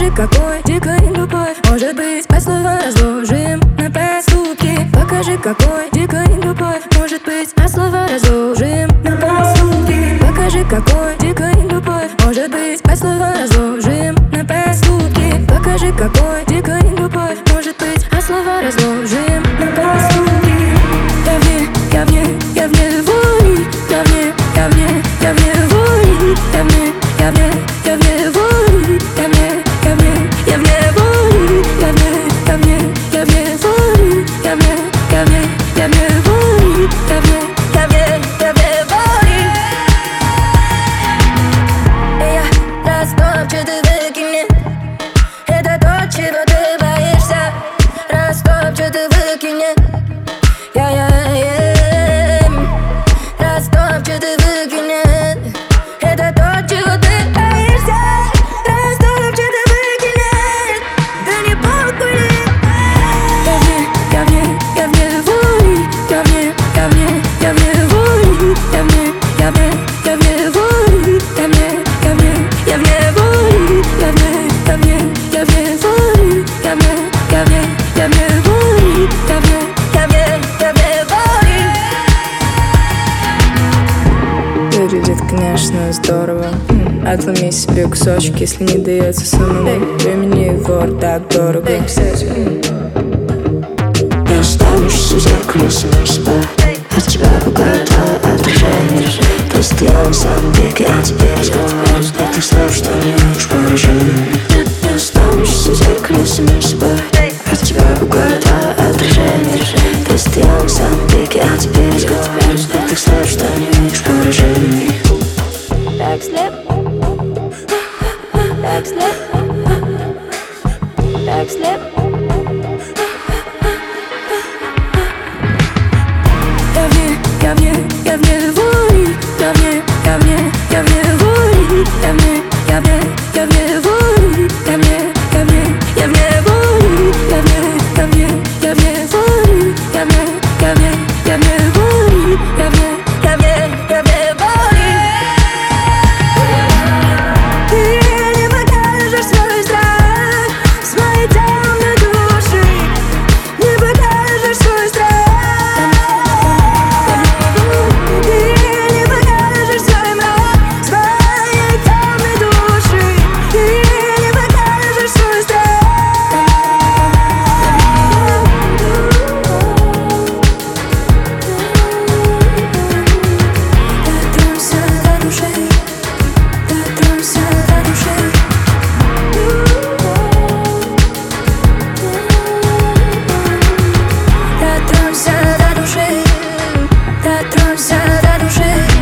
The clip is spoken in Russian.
Покажи, какой дикой любовь может быть. По слова разложим на поступки. Покажи, какой дикой любовь может быть. А слова разложим на поступки. Покажи, какой дикой любовь может быть. А слова разложим на поступки. Покажи, какой дикой любовь может быть. А слова разложим на поступки. Я вне воли. Я вне воли. Я вне воли. Я вне воли. Я вне воли. Я вне воли. Я вне воли. Я вне воли. Я растопчатый выкини. Это то, чего ты боишься. Растопчатый выкини. Растопчатый выкини. Это то, чего ты боишься. Растопчатый выкини. Да не похуй. Я вне воли. Я вне воли. Я вне воли. Я вне воли. Я вне воли. Я вне воли. Я вне воли. Выглядит, конечно, здорово. Отломи себе кусочек, если не дается самому. Времени вор так дорого. Не останешься в зеркале самой собой. От тебя пугает твое отражение. Постоянно сам веки, а теперь разговор. Но ты знаешь, что не видишь поражение. Не останешься в зеркале самой собой. От тебя пугает твое отражение. Постоянно сам веки, а теперь разговор. Но ты знаешь, что не видишь поражение. Backslip. Backslip. Backslip. Я вне воли. Я вне воли. Я вне воли. Я вне воли. Я вне воли. Я вне воли. Ты не покажешь свой страх с моей темной души. Не покажешь свой страх. Ты не покажешь свой мрак с моей темной души. Ты не покажешь свой страх. Дотронься до души. Дотронься до души. Дотронься до души. Дотронься до души.